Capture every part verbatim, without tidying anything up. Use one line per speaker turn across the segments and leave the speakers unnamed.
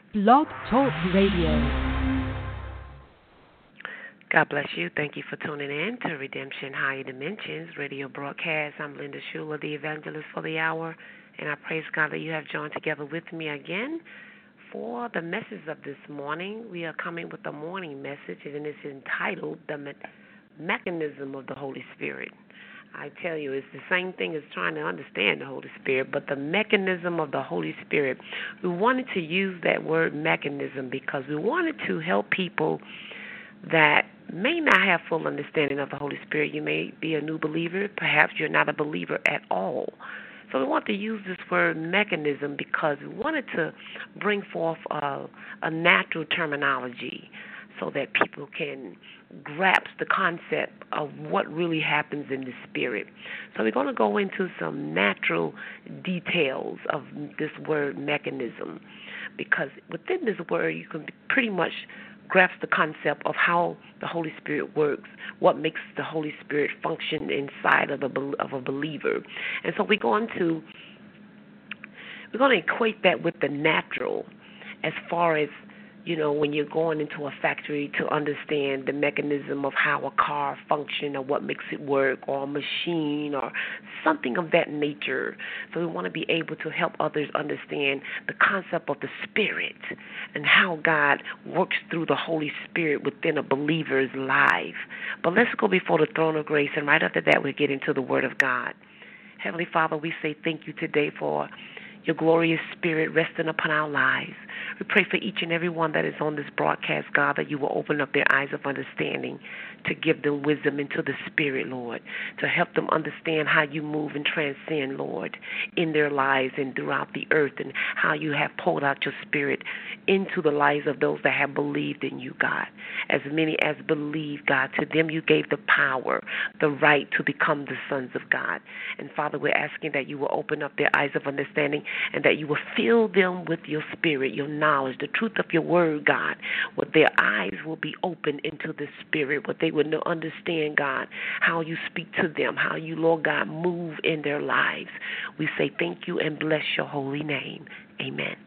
Blog Talk Radio.
God bless you. Thank you for tuning in to Redemption Higher Dimensions radio broadcast. I'm Linda Schuler, the evangelist for the hour, and I praise God that you have joined together with me again for the message of this morning. We are coming with a morning message, and it's entitled The Me- Mechanism of the Holy Spirit. I tell you, it's the same thing as trying to understand the Holy Spirit, but the mechanism of the Holy Spirit. We wanted to use that word mechanism because we wanted to help people that may not have full understanding of the Holy Spirit. You may be a new believer. Perhaps you're not a believer at all. So we want to use this word mechanism because we wanted to bring forth a, a natural terminology so that people can grasp the concept of what really happens in the spirit. So we're going to go into some natural details of this word mechanism because within this word you can pretty much grasp the concept of how the Holy Spirit works, what makes the Holy Spirit function inside of a, of a believer. And so we're going to we're going to equate that with the natural as far as, you know, when you're going into a factory to understand the mechanism of how a car functions or what makes it work, or a machine or something of that nature. So we want to be able to help others understand the concept of the Spirit and how God works through the Holy Spirit within a believer's life. But let's go before the throne of grace, and right after that we'll get into the Word of God. Heavenly Father, we say thank you today for your glorious Spirit resting upon our lives. We pray for each and every one that is on this broadcast, God, that you will open up their eyes of understanding to give them wisdom into the Spirit, Lord, to help them understand how you move and transcend, Lord, in their lives and throughout the earth, and how you have poured out your Spirit into the lives of those that have believed in you, God. As many as believe, God, to them you gave the power, the right to become the sons of God. And Father, we're asking that you will open up their eyes of understanding and that you will fill them with your Spirit, your knowledge, the truth of your word, God, where their eyes will be opened into the Spirit, where they will understand, God, how you speak to them, how you, Lord God, move in their lives. We say thank you and bless your holy name. Amen.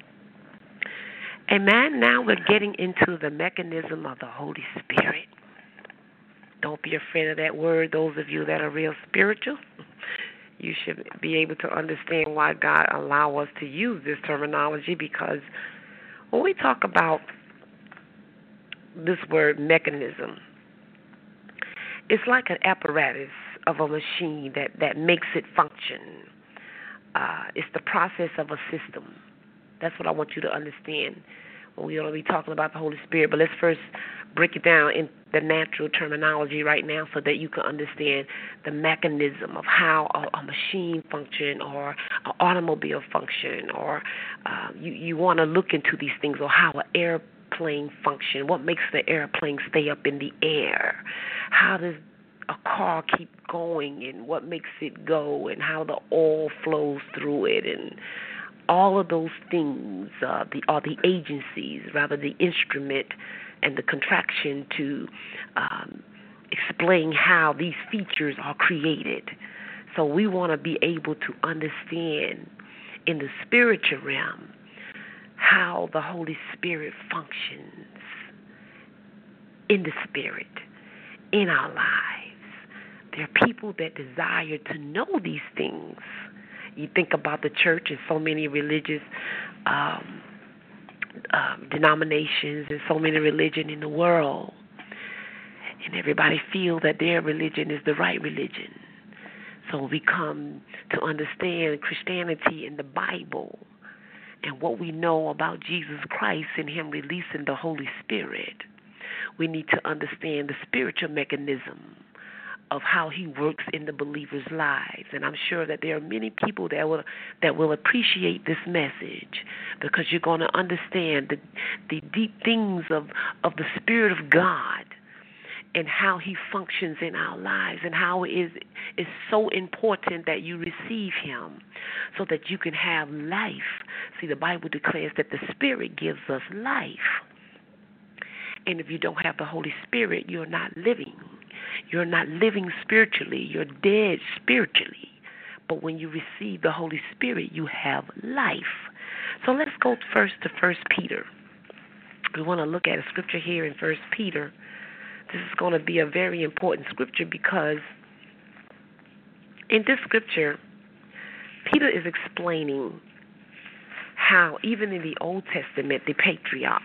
Amen. Now we're getting into the mechanism of the Holy Spirit. Don't be afraid of that word, those of you that are real spiritual. You should be able to understand why God allow us to use this terminology, because when we talk about this word mechanism, it's like an apparatus of a machine that, that makes it function. Uh, it's the process of a system. That's what I want you to understand when we're going to be talking about the Holy Spirit. But let's first break it down in the natural terminology right now so that you can understand the mechanism of how a, a machine function or an automobile function, or uh, you, you want to look into these things, or how an airplane function, what makes the airplane stay up in the air, how does a car keep going, and what makes it go, and how the oil flows through it, and all of those things uh, the, are the agencies, rather the instrument and the contraction to um, explain how these features are created. So we want to be able to understand in the spiritual realm how the Holy Spirit functions in the Spirit, in our lives. There are people that desire to know these things. You think about the church and so many religious um, um, denominations and so many religion in the world, and everybody feels that their religion is the right religion. So we come to understand Christianity in the Bible and what we know about Jesus Christ and him releasing the Holy Spirit. We need to understand the spiritual mechanism of how he works in the believers' lives. And I'm sure that there are many people that will that will appreciate this message, because you're going to understand the the deep things of, of the Spirit of God and how he functions in our lives, and how it is is so important that you receive him so that you can have life. See, the Bible declares that the Spirit gives us life. And if you don't have the Holy Spirit, you're not living. You're not living spiritually. You're dead spiritually. But when you receive the Holy Spirit, you have life. So let's go first to First Peter. We want to look at a scripture here in First Peter. This is going to be a very important scripture because in this scripture, Peter is explaining how even in the Old Testament, the patriarchs,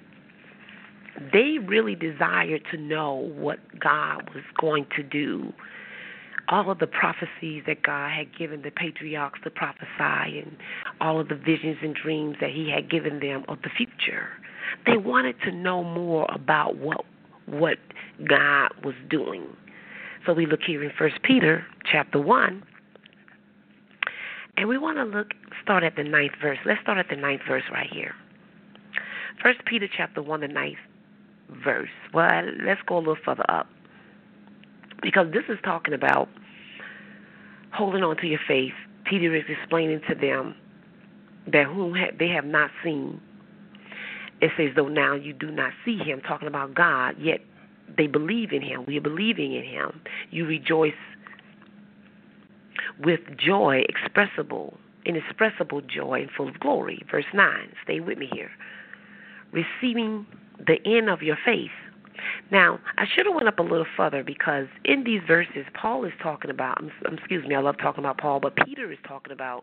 they really desired to know what God was going to do. All of the prophecies that God had given the patriarchs to prophesy and all of the visions and dreams that he had given them of the future. They wanted to know more about what what God was doing. So we look here in First Peter chapter one, and we want to look start at the ninth verse. Let's start at the ninth verse right here. First Peter chapter one, the ninth verse. Well, let's go a little further up, because this is talking about holding on to your faith. Peter is explaining to them that whom they have not seen. It says, though now you do not see him, talking about God, yet they believe in him. We are believing in him. You rejoice with joy expressible, inexpressible joy and full of glory. Verse nine, stay with me here. Receiving the end of your faith. Now, I should have went up a little further, because in these verses, Paul is talking about, excuse me, I love talking about Paul, but Peter is talking about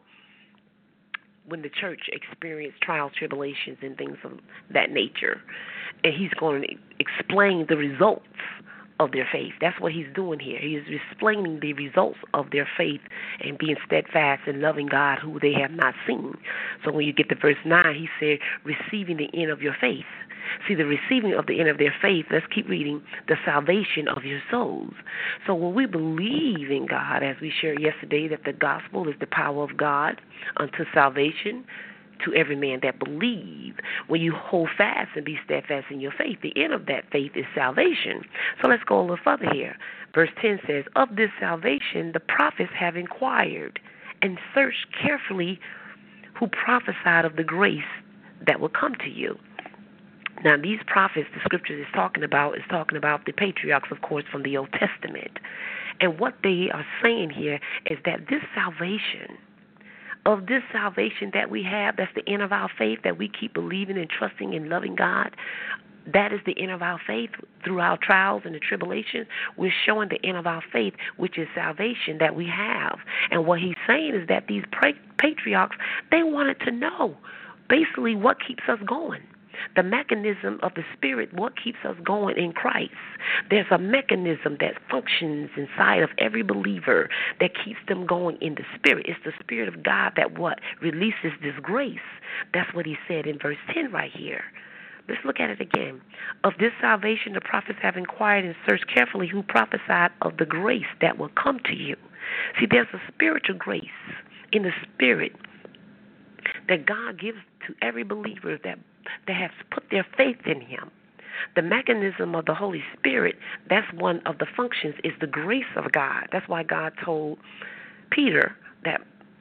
when the church experienced trials, tribulations, and things of that nature. And he's going to explain the results of their faith. That's what he's doing here. He is explaining the results of their faith and being steadfast and loving God who they have not seen. So when you get to verse nine, he said, receiving the end of your faith. See, the receiving of the end of their faith, let's keep reading, the salvation of your souls. So when we believe in God, as we shared yesterday, that the gospel is the power of God unto salvation to every man that believes, when you hold fast and be steadfast in your faith, the end of that faith is salvation. So let's go a little further here. Verse ten says, of this salvation the prophets have inquired and searched carefully, who prophesied of the grace that will come to you. Now, these prophets, the scripture is talking about, is talking about the patriarchs, of course, from the Old Testament. And what they are saying here is that this salvation, of this salvation that we have, that's the end of our faith, that we keep believing and trusting and loving God, that is the end of our faith through our trials and the tribulations. We're showing the end of our faith, which is salvation that we have. And what he's saying is that these patriarchs, they wanted to know basically what keeps us going. The mechanism of the Spirit, what keeps us going in Christ. There's a mechanism that functions inside of every believer that keeps them going in the Spirit. It's the Spirit of God that what? Releases this grace. That's what he said in verse ten right here. Let's look at it again. Of this salvation the prophets have inquired and searched carefully, who prophesied of the grace that will come to you. See, there's a spiritual grace in the Spirit that God gives to every believer that that has put their faith in him. The mechanism of the Holy Spirit, that's one of the functions, is the grace of God. That's why God told Peter that,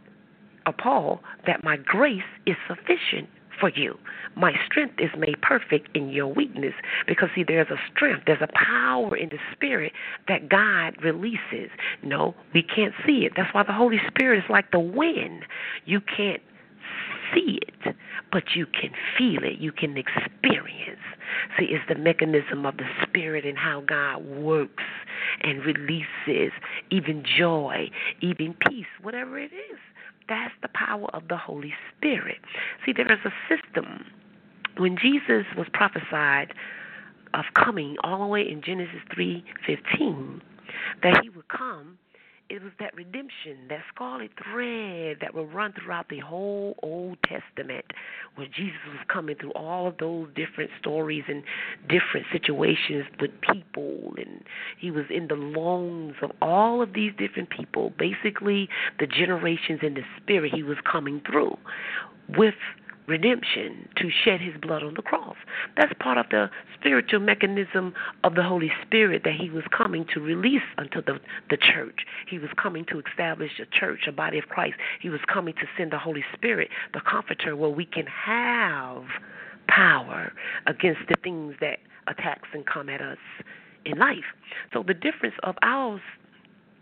or Paul, that my grace is sufficient for you. My strength is made perfect in your weakness. Because, see, there's a strength, there's a power in the Spirit that God releases. No, we can't see it. That's why the Holy Spirit is like the wind. You can't see it, but you can feel it. You can experience. See, it's the mechanism of the Spirit and how God works and releases even joy, even peace, whatever it is. That's the power of the Holy Spirit. See, there is a system. When Jesus was prophesied of coming all the way in Genesis three fifteen, that he would come, it was that redemption, that scarlet thread that will run throughout the whole Old Testament, where Jesus was coming through all of those different stories and different situations with people, and he was in the lungs of all of these different people, basically the generations in the Spirit he was coming through with redemption to shed his blood on the cross. That's part of the spiritual mechanism of the Holy Spirit that he was coming to release unto the, the church. He was coming to establish a church, a body of Christ. He was coming to send the Holy Spirit, the Comforter, where we can have power against the things that attacks and come at us in life. So the difference of ours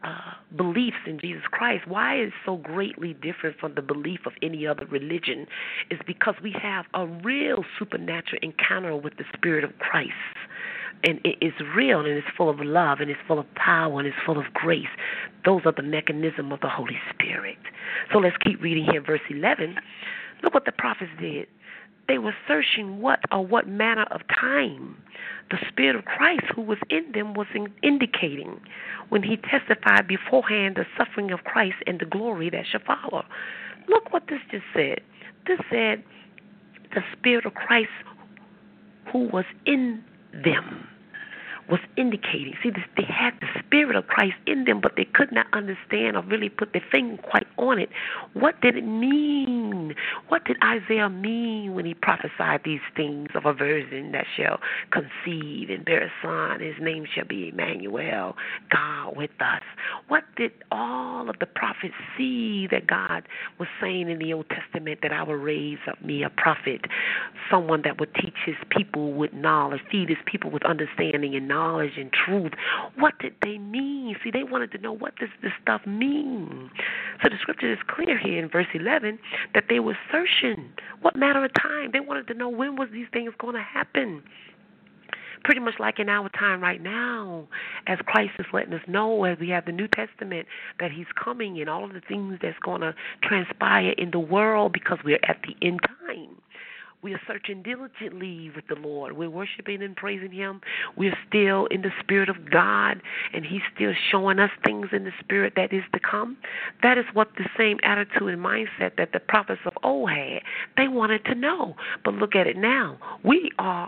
uh, beliefs in Jesus Christ, why it's so greatly different from the belief of any other religion, is because we have a real supernatural encounter with the Spirit of Christ. And it is real, and it's full of love, and it's full of power, and it's full of grace. Those are the mechanism of the Holy Spirit. So let's keep reading here, verse eleven. Look what the prophets did. They were searching what or what manner of time the Spirit of Christ who was in them was in indicating when he testified beforehand the suffering of Christ and the glory that shall follow. Look what this just said. This said the Spirit of Christ who was in them was indicating. See, this, they had the Spirit of Christ in them, but they could not understand or really put their finger quite on it. What did it mean? What did Isaiah mean when he prophesied these things of a virgin that shall conceive and bear a son? His name shall be Emmanuel, God with us. What did all of the prophets see that God was saying in the Old Testament, that I will raise up me a prophet, someone that would teach his people with knowledge, feed his people with understanding and knowledge and truth? What did they mean? See, they wanted to know, what does this stuff mean? So the scripture is clear here in verse eleven that they were searching what matter of time. They wanted to know, when was these things going to happen? Pretty much like in our time right now, as Christ is letting us know, as we have the New Testament, that he's coming and all of the things that's going to transpire in the world, because we're at the end time. We are searching diligently with the Lord. We're worshiping and praising him. We're still in the Spirit of God, and he's still showing us things in the Spirit that is to come. That is what the same attitude and mindset that the prophets of old had. They wanted to know. But look at it now. We are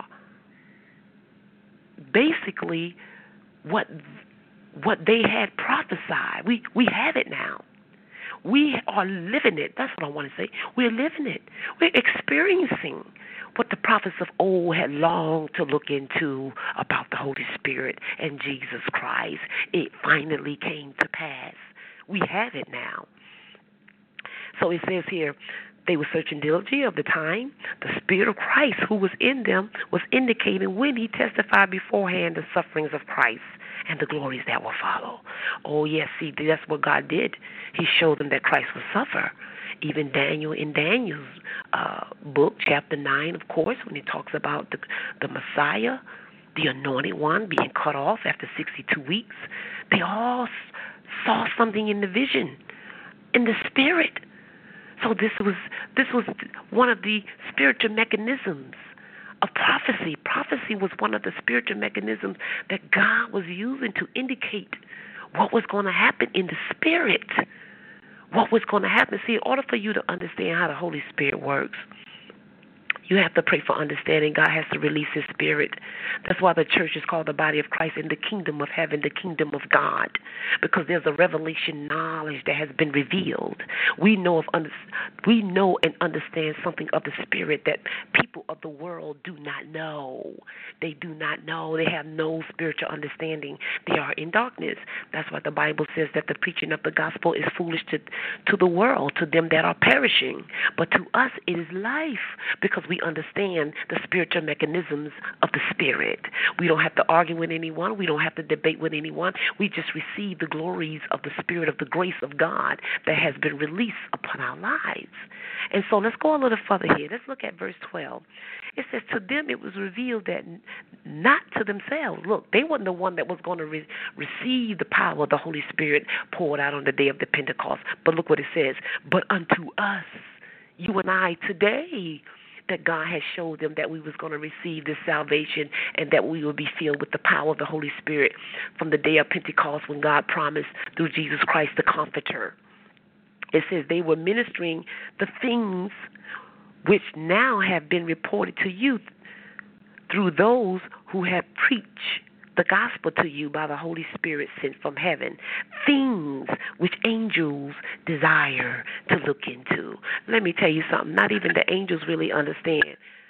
basically what what they had prophesied. We we have it now. We are living it. That's what I want to say. We're living it. We're experiencing what the prophets of old had longed to look into about the Holy Spirit and Jesus Christ. It finally came to pass. We have it now. So it says here, they were searching diligently of the time. The Spirit of Christ who was in them was indicating when he testified beforehand the sufferings of Christ and the glories that will follow. Oh, yes, see, that's what God did. He showed them that Christ would suffer. Even Daniel, in Daniel's uh, book, chapter nine, of course, when he talks about the, the Messiah, the anointed one being cut off after sixty-two weeks, they all saw something in the vision, in the Spirit. So this was this was one of the spiritual mechanisms of prophecy. Prophecy was one of the spiritual mechanisms that God was using to indicate what was going to happen in the Spirit. What was going to happen. See, in order for you to understand how the Holy Spirit works, you have to pray for understanding. God has to release his Spirit. That's why the church is called the body of Christ in the kingdom of heaven, the kingdom of God, because there's a revelation knowledge that has been revealed. We know of we know and understand something of the Spirit that people of the world do not know. They do not know. They have no spiritual understanding. They are in darkness. That's why the Bible says that the preaching of the gospel is foolish to, to the world, to them that are perishing. But to us it is life, because we understand the spiritual mechanisms of the Spirit. We don't have to argue with anyone. We don't have to debate with anyone. We just receive the glories of the Spirit, of the grace of God that has been released upon our lives. And so let's go a little further here. Let's look at verse twelve. It says, to them it was revealed that not to themselves. Look, they weren't the one that was going to re- receive the power of the Holy Spirit poured out on the day of the Pentecost. But look what it says. But unto us, you and I today, that God has showed them that we was going to receive this salvation and that we will be filled with the power of the Holy Spirit from the day of Pentecost, when God promised through Jesus Christ the Comforter. It says they were ministering the things which now have been reported to you through those who have preached the gospel to you by the Holy Spirit sent from heaven, things which angels desire to look into. Let me tell you something. Not even the angels really understand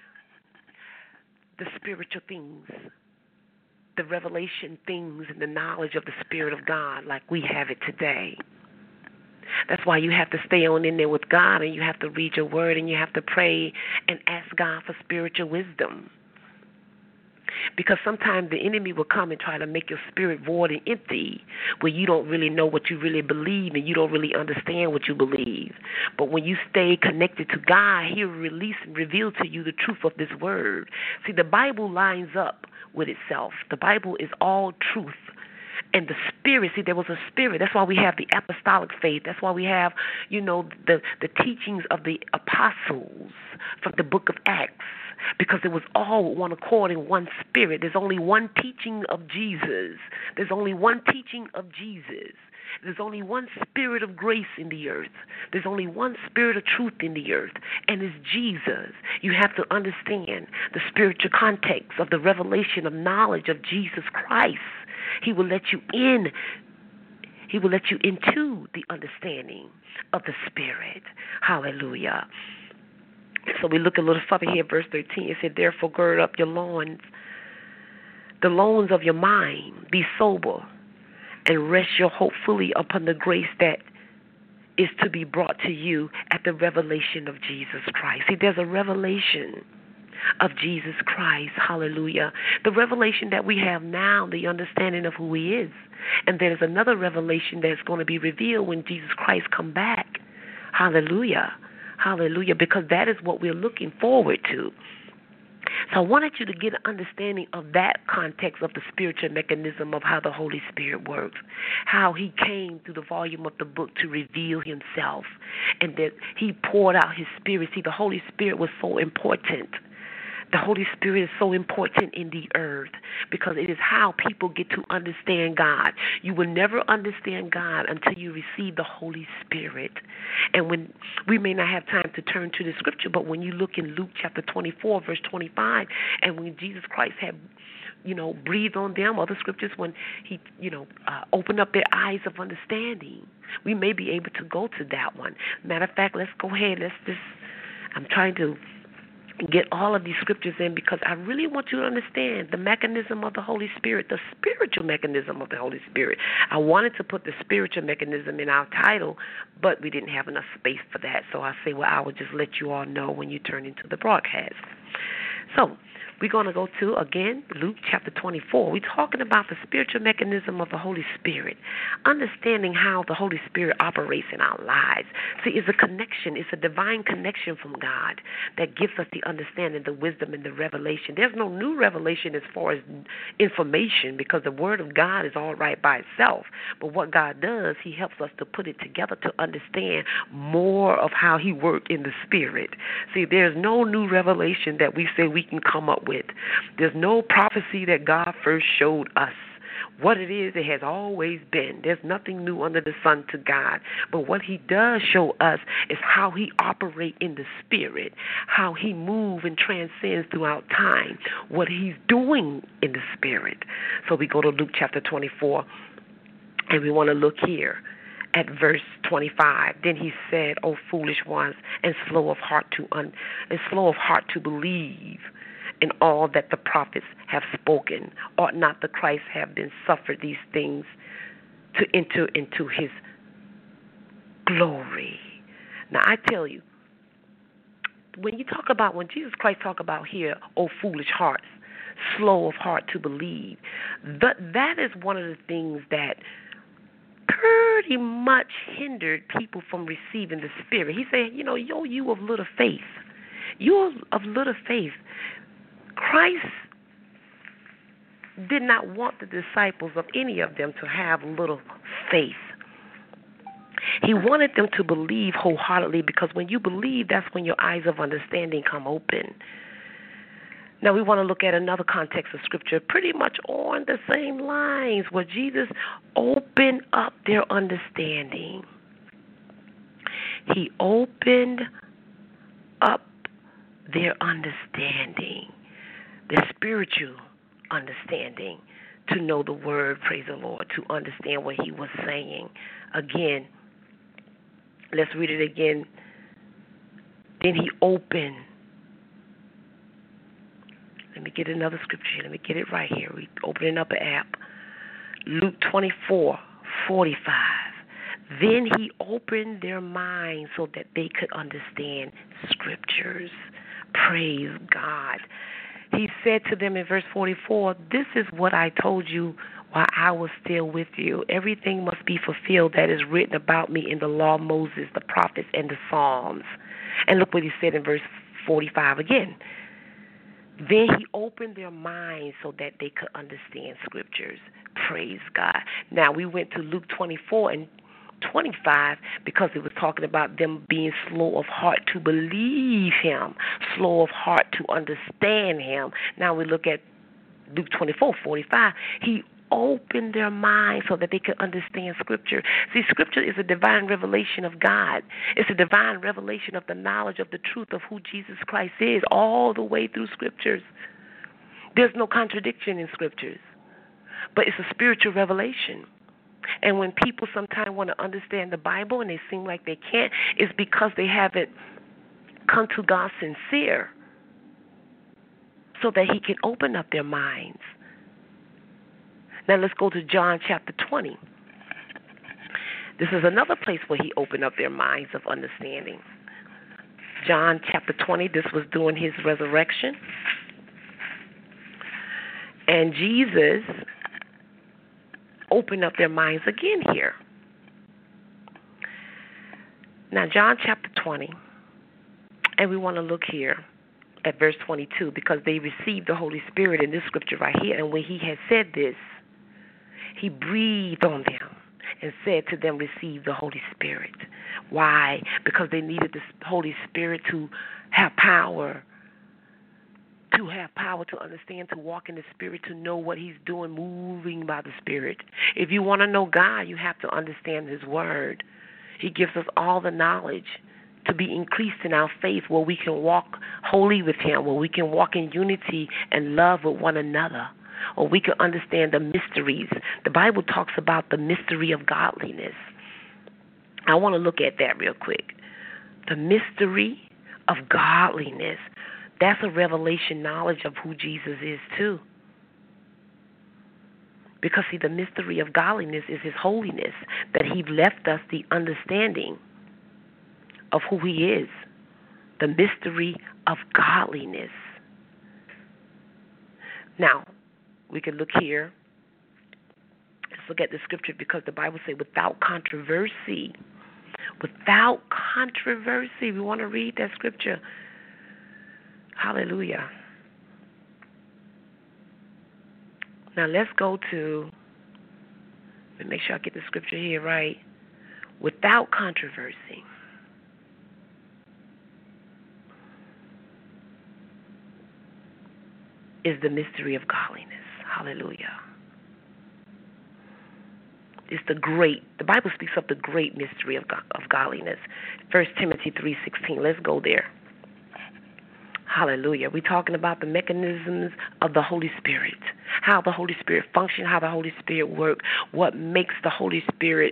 the spiritual things, the revelation things, and the knowledge of the Spirit of God like we have it today. That's why you have to stay on in there with God, and you have to read your word, and you have to pray and ask God for spiritual wisdom. Because sometimes the enemy will come and try to make your spirit void and empty, where you don't really know what you really believe and you don't really understand what you believe. But when you stay connected to God, He'll release and reveal to you the truth of this word. See, the Bible lines up with itself. The Bible is all truth. And the spirit, see, there was a spirit. That's why we have the apostolic faith. That's why we have, you know, the, the teachings of the apostles from the book of Acts, because it was all one accord in one spirit. There's only one teaching of Jesus. There's only one teaching of Jesus. There's only one spirit of grace in the earth. There's only one spirit of truth in the earth, and it's Jesus. You have to understand the spiritual context of the revelation of knowledge of Jesus Christ. He will let you in. He will let you into the understanding of the Spirit. Hallelujah. So we look a little further here, verse thirteen. It said, therefore gird up your loins, the loins of your mind, be sober, and rest your hope fully upon the grace that is to be brought to you at the revelation of Jesus Christ. See, there's a revelation of Jesus Christ. Hallelujah. The revelation that we have now, the understanding of who He is. And there's another revelation that's going to be revealed when Jesus Christ come back. Hallelujah. Hallelujah. Because that is what we're looking forward to. So I wanted you to get an understanding of that context of the spiritual mechanism of how the Holy Spirit works, how He came through the volume of the book to reveal Himself, and that He poured out His Spirit. See, the Holy Spirit was so important. The Holy Spirit is so important in the earth because it is how people get to understand God. You will never understand God until you receive the Holy Spirit. And when we may not have time to turn to the scripture, but when you look in Luke chapter twenty-four, verse twenty-five, and when Jesus Christ had, you know, breathed on them, other scriptures, when He, you know, uh, opened up their eyes of understanding, we may be able to go to that one. Matter of fact, let's go ahead. Let's just, I'm trying to get all of these scriptures in because I really want you to understand the mechanism of the Holy Spirit, the spiritual mechanism of the Holy Spirit. I wanted to put the spiritual mechanism in our title, but we didn't have enough space for that. So I say, well, I will just let you all know when you turn into the broadcast. So we're going to go to, again, Luke chapter twenty-four. We're talking about the spiritual mechanism of the Holy Spirit, understanding how the Holy Spirit operates in our lives. See, it's a connection. It's a divine connection from God that gives us the understanding, the wisdom, and the revelation. There's no new revelation as far as information because the Word of God is all right by itself. But what God does, He helps us to put it together to understand more of how He worked in the Spirit. See, there's no new revelation that we say we can come up with. There's no prophecy that God first showed us. What it is, it has always been. There's nothing new under the sun to God. But what He does show us is how He operates in the Spirit, how He moves and transcends throughout time, what He's doing in the Spirit. So we go to Luke chapter twenty-four, and we want to look here at verse twenty-five. Then He said, O foolish ones, and slow of heart to un- and slow of heart to believe in all that the prophets have spoken. Ought not the Christ have been suffered these things to enter into His glory? Now I tell you, when you talk about, when Jesus Christ talk about here, O foolish hearts, slow of heart to believe, that, that is one of the things that pretty much hindered people from receiving the Spirit. He said, you know, yo, you of little faith. You of little faith. Christ did not want the disciples of any of them to have little faith. He wanted them to believe wholeheartedly because when you believe, that's when your eyes of understanding come open. Now we want to look at another context of Scripture pretty much on the same lines where Jesus opened up their understanding. He opened up their understanding, their spiritual understanding, to know the Word, praise the Lord, to understand what He was saying. Again, let's read it again. Then He opened. Let me get another scripture here. Let me get it right here. We're opening up an app. Luke twenty-four forty-five. Then He opened their minds so that they could understand Scriptures. Praise God. He said to them in verse forty-four, this is what I told you while I was still with you. Everything must be fulfilled that is written about me in the law of Moses, the prophets, and the Psalms. And look what he said in verse forty-five again. Then he opened their minds so that they could understand scriptures. Praise God. Now we went to Luke twenty-four and twenty-five because it was talking about them being slow of heart to believe him, slow of heart to understand him. Now we look at Luke twenty-four, forty-five. He opened their minds so that they could understand Scripture. See, Scripture is a divine revelation of God. It's a divine revelation of the knowledge of the truth of who Jesus Christ is all the way through Scriptures. There's no contradiction in Scriptures, but it's a spiritual revelation. And when people sometimes want to understand the Bible and they seem like they can't, it's because they haven't come to God sincere so that he can open up their minds. Now let's go to John chapter twenty. This is another place where he opened up their minds of understanding. John chapter twenty, this was during his resurrection. And Jesus opened up their minds again here. Now John chapter twenty, and we want to look here at verse twenty-two because they received the Holy Spirit in this scripture right here. And when he had said this, he breathed on them and said to them, receive the Holy Spirit. Why? Because they needed the Holy Spirit to have power, to have power to understand, to walk in the Spirit, to know what he's doing, moving by the Spirit. If you want to know God, you have to understand his word. He gives us all the knowledge to be increased in our faith where we can walk holy with him, where we can walk in unity and love with one another, or we can understand the mysteries. The Bible talks about the mystery of godliness. I want to look at that real quick. The mystery of godliness. That's a revelation knowledge of who Jesus is too. Because, see, the mystery of godliness is his holiness, that he left us the understanding of who he is. The mystery of godliness. Now, we can look here. Let's look at the scripture because the Bible says without controversy. Without controversy. We want to read that scripture. Hallelujah. Now let's go to, let me make sure I get the scripture here right. Without controversy. Is the mystery of godliness. Hallelujah. It's the great, the Bible speaks of the great mystery of God, of godliness. First Timothy three sixteen. Let's go there. Hallelujah. We're talking about the mechanisms of the Holy Spirit, how the Holy Spirit functions, how the Holy Spirit works, what makes the Holy Spirit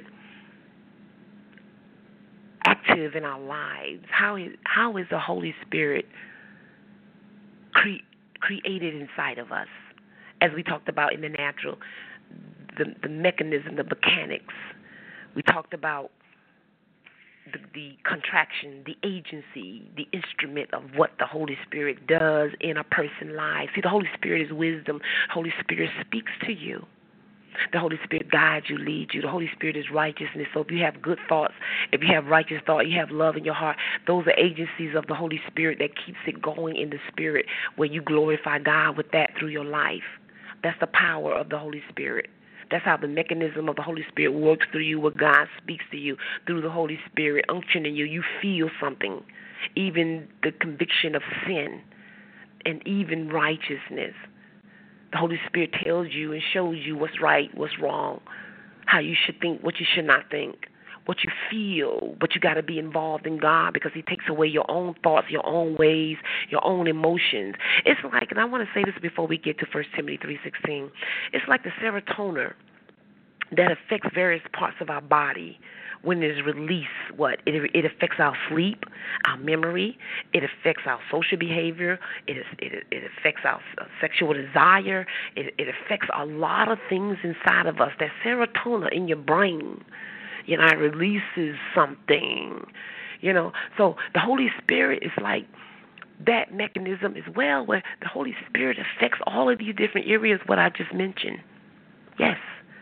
active in our lives. How is, how is the Holy Spirit cre- created inside of us? As we talked about in the natural, the, the mechanism, the mechanics. We talked about the, the contraction, the agency, the instrument of what the Holy Spirit does in a person's life. See, the Holy Spirit is wisdom. The Holy Spirit speaks to you. The Holy Spirit guides you, leads you. The Holy Spirit is righteousness. So if you have good thoughts, if you have righteous thought, you have love in your heart, those are agencies of the Holy Spirit that keeps it going in the Spirit where you glorify God with that through your life. That's the power of the Holy Spirit. That's how the mechanism of the Holy Spirit works through you, where God speaks to you through the Holy Spirit, unctioning you. You feel something, even the conviction of sin and even righteousness. The Holy Spirit tells you and shows you what's right, what's wrong, how you should think, what you should not think, what you feel, but you got to be involved in God because he takes away your own thoughts, your own ways, your own emotions. It's like, and I want to say this before we get to First Timothy three sixteen, it's like the serotonin that affects various parts of our body. When there's release, what? It, it affects our sleep, our memory. It affects our social behavior. It, is, it, it affects our sexual desire. It, it affects a lot of things inside of us. That serotonin in your brain, you know, it releases something, you know. So the Holy Spirit is like that mechanism as well, where the Holy Spirit affects all of these different areas, what I just mentioned. Yes.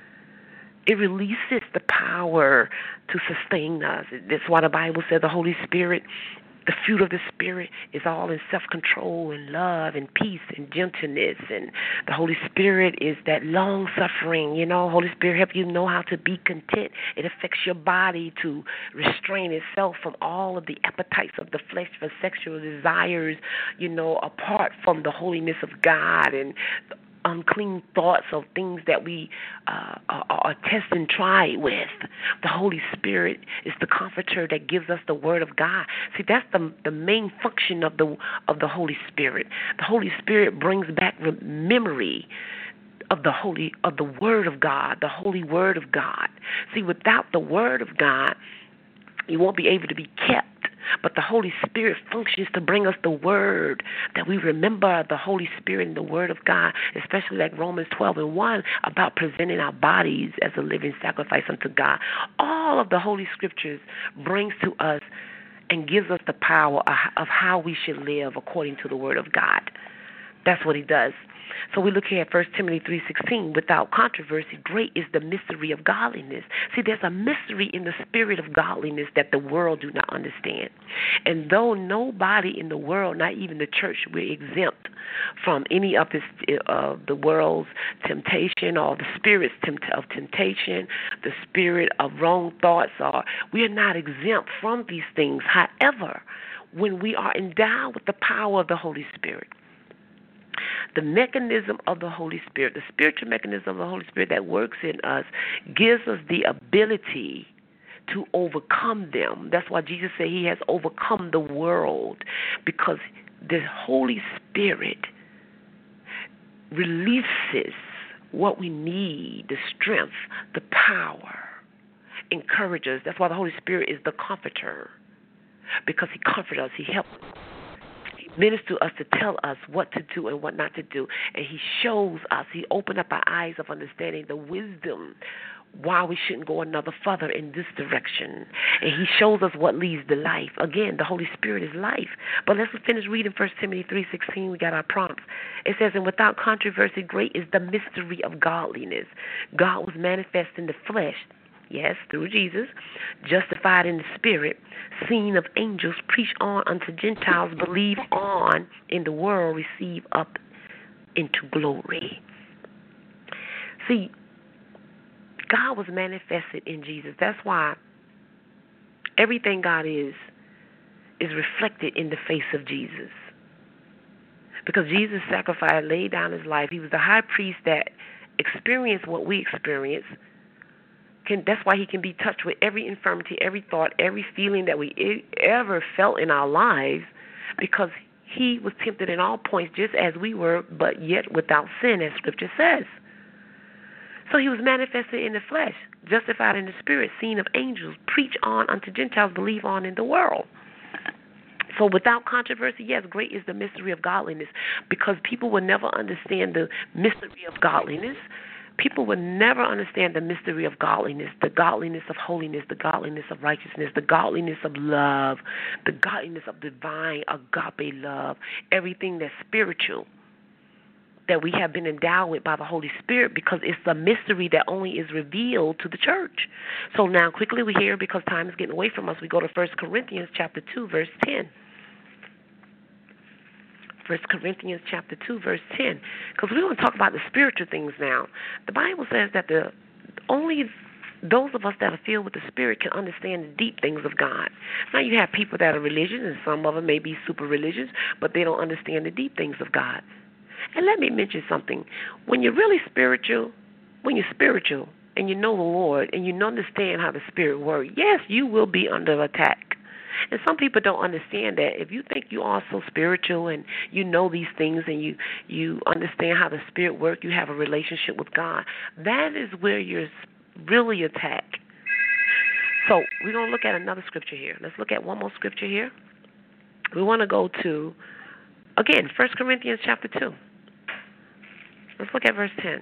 It releases the power to sustain us. That's why the Bible says the Holy Spirit, the fruit of the Spirit is all in self-control and love and peace and gentleness. And the Holy Spirit is that long-suffering, you know. Holy Spirit helps you know how to be content. It affects your body to restrain itself from all of the appetites of the flesh for sexual desires, you know, apart from the holiness of God and unclean thoughts of things that we uh, are, are test and try with. The Holy Spirit is the comforter that gives us the Word of God. See, that's the the main function of the of the Holy Spirit. The Holy Spirit brings back memory of the holy of the Word of God, the Holy Word of God. See, without the Word of God, you won't be able to be kept. But the Holy Spirit functions to bring us the Word, that we remember the Holy Spirit and the Word of God, especially like Romans twelve and one, about presenting our bodies as a living sacrifice unto God. All of the Holy Scriptures brings to us and gives us the power of how we should live according to the Word of God. That's what He does. So we look here at First Timothy three sixteen. Without controversy, great is the mystery of godliness. See, there's a mystery in the spirit of godliness that the world do not understand. And though nobody in the world, not even the church, we're exempt from any of this, uh, the world's temptation or the spirit's tempt- of temptation, the spirit of wrong thoughts, or we are not exempt from these things. However, when we are endowed with the power of the Holy Spirit, the mechanism of the Holy Spirit, the spiritual mechanism of the Holy Spirit that works in us, gives us the ability to overcome them. That's why Jesus said He has overcome the world, because the Holy Spirit releases what we need, the strength, the power, encourages. That's why the Holy Spirit is the comforter, because He comforts us, He helps us. Minister to us to tell us what to do and what not to do. And He shows us, He opened up our eyes of understanding, the wisdom, why we shouldn't go another further in this direction. And He shows us what leads to life. Again, the Holy Spirit is life. But let's finish reading First Timothy three sixteen. We got our prompts. It says, and without controversy, great is the mystery of godliness. God was manifest in the flesh, yes, through Jesus, justified in the Spirit, seen of angels, preached on unto Gentiles, believe on in the world, receive up into glory. See, God was manifested in Jesus. That's why everything God is, is reflected in the face of Jesus. Because Jesus sacrificed, laid down His life. He was the high priest that experienced what we experience. Can, that's why He can be touched with every infirmity, every thought, every feeling that we ever felt in our lives, because He was tempted in all points just as we were, but yet without sin, as Scripture says. So He was manifested in the flesh, justified in the Spirit, seen of angels, preached on unto Gentiles, believe on in the world. So without controversy, yes, great is the mystery of godliness, because people will never understand the mystery of godliness. People will never understand the mystery of godliness, the godliness of holiness, the godliness of righteousness, the godliness of love, the godliness of divine agape love, everything that's spiritual that we have been endowed with by the Holy Spirit, because it's a mystery that only is revealed to the church. So now quickly we hear, because time is getting away from us, we go to First Corinthians chapter two, verse ten. First Corinthians chapter two, verse ten. Because we want to talk about the spiritual things now. The Bible says that the only those of us that are filled with the Spirit can understand the deep things of God. Now you have people that are religious, and some of them may be super religious, but they don't understand the deep things of God. And let me mention something. When you're really spiritual, when you're spiritual and you know the Lord and you understand how the Spirit works, yes, you will be under attack. And some people don't understand that. If you think you are so spiritual and you know these things and you, you understand how the Spirit works, you have a relationship with God, that is where you're really attacked. So we're going to look at another scripture here. Let's look at one more scripture here. We want to go to, again, First Corinthians chapter two. Let's look at verse ten.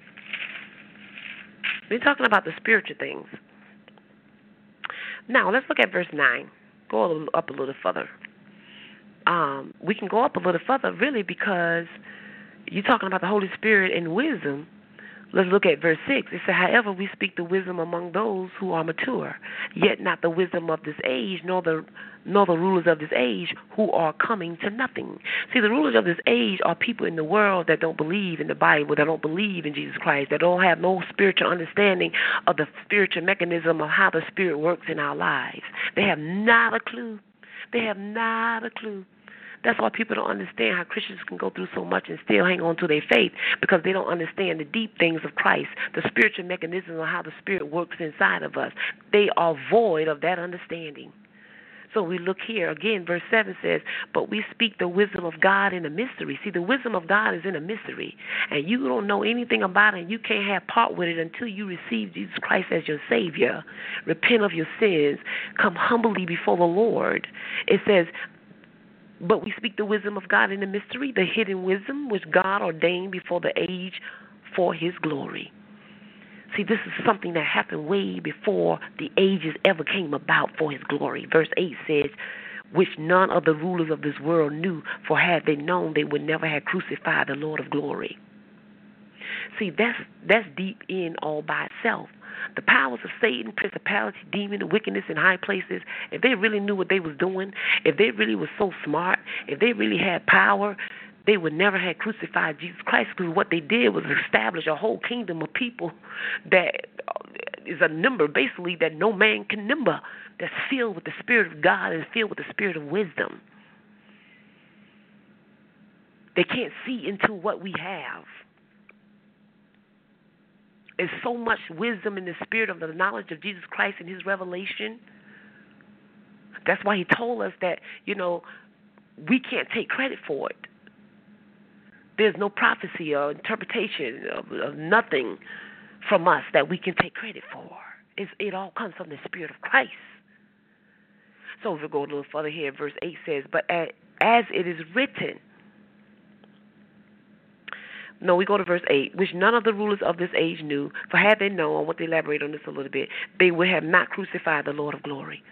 We're talking about the spiritual things. Now, let's look at verse nine. Go a little, up a little further. um, we can go up a little further, really, because you're talking about the Holy Spirit and wisdom. Let's look at verse six. It says, however, we speak the wisdom among those who are mature, yet not the wisdom of this age, nor the nor the rulers of this age who are coming to nothing. See, the rulers of this age are people in the world that don't believe in the Bible, that don't believe in Jesus Christ, that don't have no spiritual understanding of the spiritual mechanism of how the Spirit works in our lives. They have not a clue. They have not a clue. That's why people don't understand how Christians can go through so much and still hang on to their faith, because they don't understand the deep things of Christ, the spiritual mechanism of how the Spirit works inside of us. They are void of that understanding. So we look here, again, verse seven says, but we speak the wisdom of God in a mystery. See, the wisdom of God is in a mystery, and you don't know anything about it, and you can't have part with it until you receive Jesus Christ as your Savior, repent of your sins, come humbly before the Lord. It says, but we speak the wisdom of God in the mystery, the hidden wisdom which God ordained before the age for His glory. See, this is something that happened way before the ages ever came about for His glory. Verse eight says, which none of the rulers of this world knew, for had they known, they would never have crucified the Lord of glory. See, that's that's deep in all by itself. The powers of Satan, principality, demon, wickedness in high places, if they really knew what they was doing, if they really was so smart, if they really had power, they would never have crucified Jesus Christ, because what they did was establish a whole kingdom of people that is a number, basically, that no man can number, that's filled with the Spirit of God and filled with the Spirit of wisdom. They can't see into what we have. There's so much wisdom in the spirit of the knowledge of Jesus Christ and His revelation. That's why He told us that, you know, we can't take credit for it. There's no prophecy or interpretation of, of nothing from us that we can take credit for. It's, it all comes from the Spirit of Christ. So if we go a little further here, verse eight says, but as, as it is written, No, we go to verse eight, which none of the rulers of this age knew, for had they known, I want to elaborate on this a little bit, they would have not crucified the Lord of glory.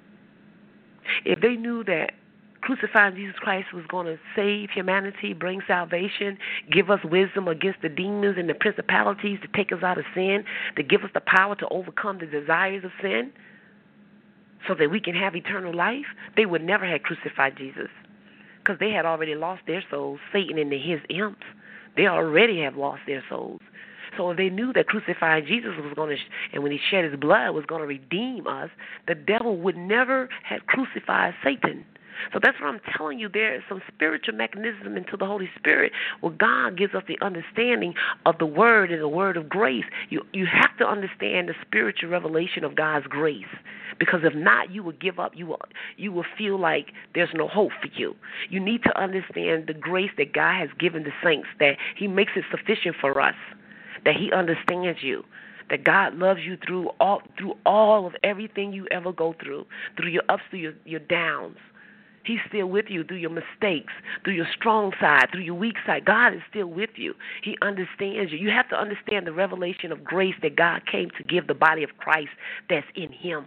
If they knew that crucifying Jesus Christ was going to save humanity, bring salvation, give us wisdom against the demons and the principalities, to take us out of sin, to give us the power to overcome the desires of sin, so that we can have eternal life, they would never have crucified Jesus, because they had already lost their souls, Satan and his imps. They already have lost their souls. So if they knew that crucifying Jesus was going to, and when He shed His blood was going to redeem us, the devil would never have crucified Satan. So that's what I'm telling you. There is some spiritual mechanism into the Holy Spirit where God gives us the understanding of the Word and the Word of grace. You you have to understand the spiritual revelation of God's grace, because if not, you will give up. You will you will feel like there's no hope for you. You need to understand the grace that God has given the saints, that He makes it sufficient for us, that He understands you, that God loves you through all through all of everything you ever go through, through your ups, through your, your downs. He's still with you through your mistakes, through your strong side, through your weak side. God is still with you. He understands you. You have to understand the revelation of grace that God came to give the body of Christ that's in Him.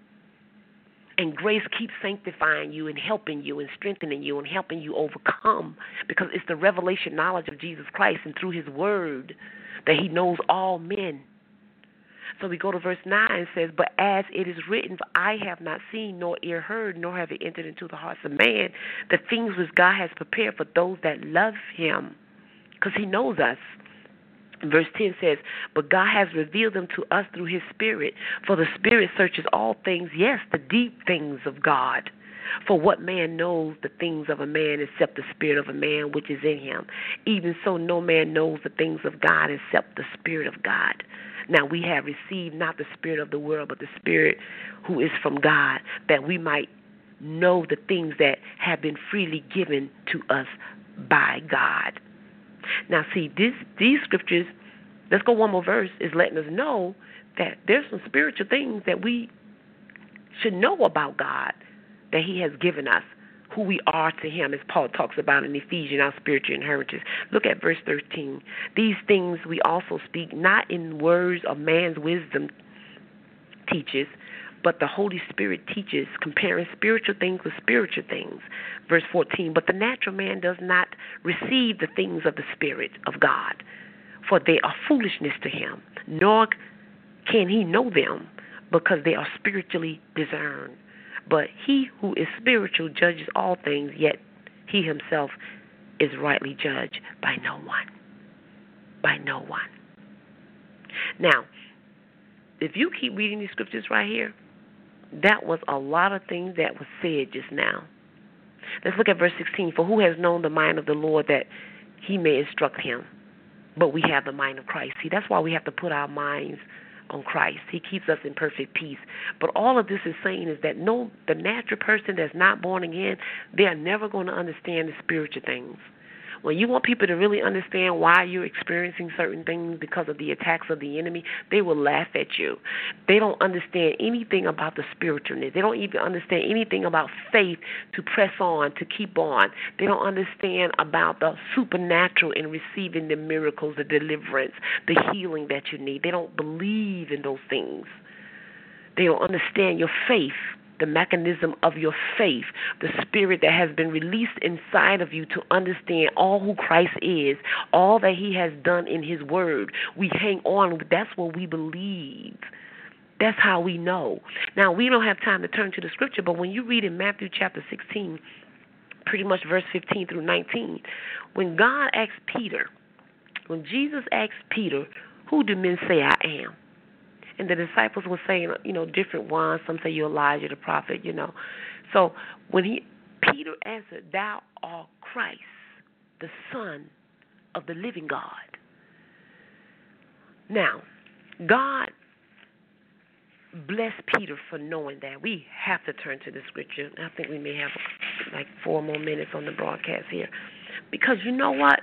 And grace keeps sanctifying you and helping you and strengthening you and helping you overcome, because it's the revelation knowledge of Jesus Christ and through His Word that He knows all men. So we go to verse nine and says, but as it is written, for I have not seen nor ear heard, nor have it entered into the hearts of man, the things which God has prepared for those that love Him, because He knows us. Verse ten says, but God has revealed them to us through His Spirit, for the Spirit searches all things, yes, the deep things of God. For what man knows the things of a man except the spirit of a man which is in him? Even so, no man knows the things of God except the Spirit of God. Now we have received not the spirit of the world, but the Spirit who is from God, that we might know the things that have been freely given to us by God. Now see, this, these scriptures, let's go one more verse, is letting us know that there's some spiritual things that we should know about God, that He has given us, who we are to Him, as Paul talks about in Ephesians, our spiritual inheritance. Look at verse thirteen. These things we also speak, not in words of man's wisdom teaches, but the Holy Spirit teaches, comparing spiritual things with spiritual things. Verse fourteen, but the natural man does not receive the things of the Spirit of God, for they are foolishness to him, nor can he know them, because they are spiritually discerned. But he who is spiritual judges all things, yet he himself is rightly judged by no one. By no one. Now, if you keep reading these scriptures right here, that was a lot of things that was said just now. Let's look at verse sixteen. For who has known the mind of the Lord that he may instruct him? But we have the mind of Christ. See, that's why we have to put our minds on Christ. He keeps us in perfect peace. But all of this is saying is that no, the natural person that's not born again, they are never going to understand the spiritual things. When you want people to really understand why you're experiencing certain things because of the attacks of the enemy, they will laugh at you. They don't understand anything about the spiritualness. They don't even understand anything about faith to press on, to keep on. They don't understand about the supernatural in receiving the miracles, the deliverance, the healing that you need. They don't believe in those things. They don't understand your faith, the mechanism of your faith, the spirit that has been released inside of you to understand all who Christ is, all that he has done in his word. We hang on. That's what we believe. That's how we know. Now, we don't have time to turn to the scripture, but when you read in Matthew chapter sixteen, pretty much verse fifteen through nineteen, when God asked Peter, when Jesus asked Peter, who do men say I am? And the disciples were saying, you know, different ones. Some say you're Elijah, the prophet, you know. So when he, Peter answered, thou art Christ, the Son of the living God. Now, God bless Peter for knowing that. We have to turn to the scripture. I think we may have like four more minutes on the broadcast here. Because you know what?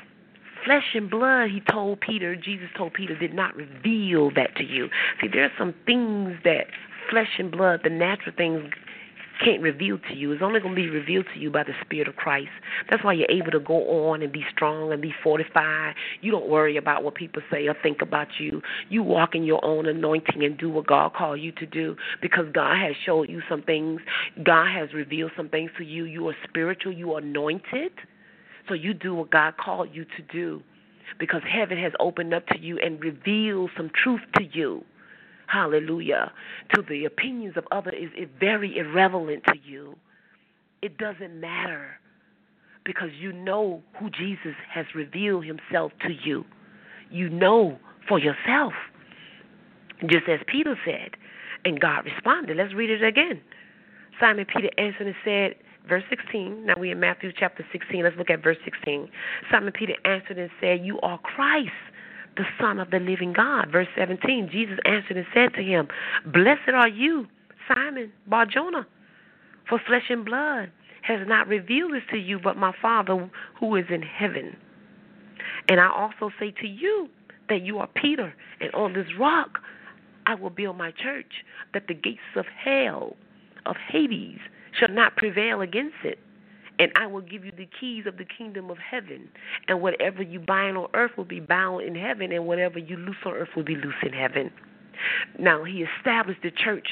Flesh and blood, he told Peter, Jesus told Peter, did not reveal that to you. See, there are some things that flesh and blood, the natural things, can't reveal to you. It's only going to be revealed to you by the Spirit of Christ. That's why you're able to go on and be strong and be fortified. You don't worry about what people say or think about you. You walk in your own anointing and do what God called you to do, because God has showed you some things. God has revealed some things to you. You are spiritual. You are anointed. So you do what God called you to do, because heaven has opened up to you and revealed some truth to you. Hallelujah. To the opinions of others is, is very irrelevant to you. It doesn't matter, because you know who Jesus has revealed himself to you. You know for yourself, just as Peter said, and God responded. Let's read it again. Simon Peter answered and said, verse sixteen, now we're in Matthew chapter sixteen. Let's look at verse sixteen. Simon Peter answered and said, you are Christ, the Son of the living God. Verse seventeen, Jesus answered and said to him, blessed are you, Simon Bar-Jonah, for flesh and blood has not revealed this to you, but my Father who is in heaven. And I also say to you that you are Peter, and on this rock I will build my church, that the gates of hell, of Hades, shall not prevail against it. And I will give you the keys of the kingdom of heaven. And whatever you bind on earth will be bound in heaven, and whatever you loose on earth will be loose in heaven. Now, he established the church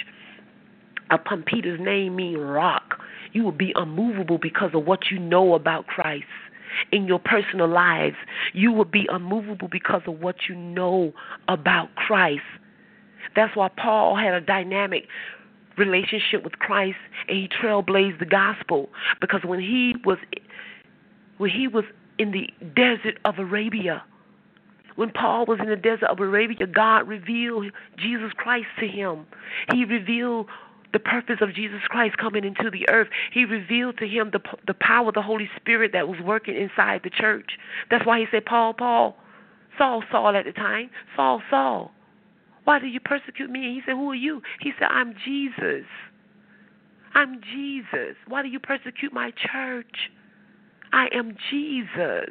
upon Peter's name, meaning rock. You will be unmovable because of what you know about Christ. In your personal lives, you will be unmovable because of what you know about Christ. That's why Paul had a dynamic relationship with Christ, and he trailblazed the gospel, because when he was when he was in the desert of Arabia, when Paul was in the desert of Arabia, God revealed Jesus Christ to him. He revealed the purpose of Jesus Christ coming into the earth. He revealed to him the the power of the Holy Spirit that was working inside the church. That's why he said, Paul, Paul, Saul, Saul at the time, Saul, Saul, why do you persecute me? And he said, who are you? He said, I'm Jesus. I'm Jesus. Why do you persecute my church? I am Jesus.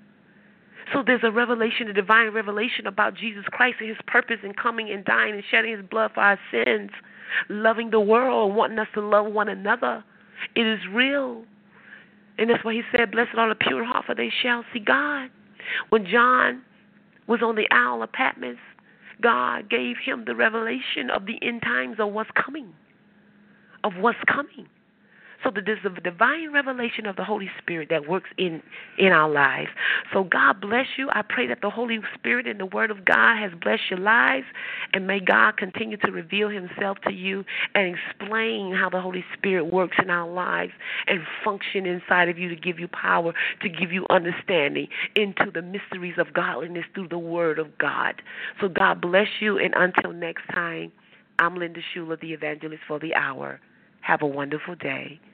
So there's a revelation, a divine revelation about Jesus Christ and his purpose in coming and dying and shedding his blood for our sins, loving the world, wanting us to love one another. It is real. And that's why he said, blessed are the pure in heart, for they shall see God. When John was on the Isle of Patmos, God gave him the revelation of the end times of what's coming, of what's coming. So that there's a divine revelation of the Holy Spirit that works in, in our lives. So God bless you. I pray that the Holy Spirit and the Word of God has blessed your lives, and may God continue to reveal himself to you and explain how the Holy Spirit works in our lives and function inside of you to give you power, to give you understanding into the mysteries of godliness through the Word of God. So God bless you, and until next time, I'm Linda Schuler, the evangelist for the hour. Have a wonderful day.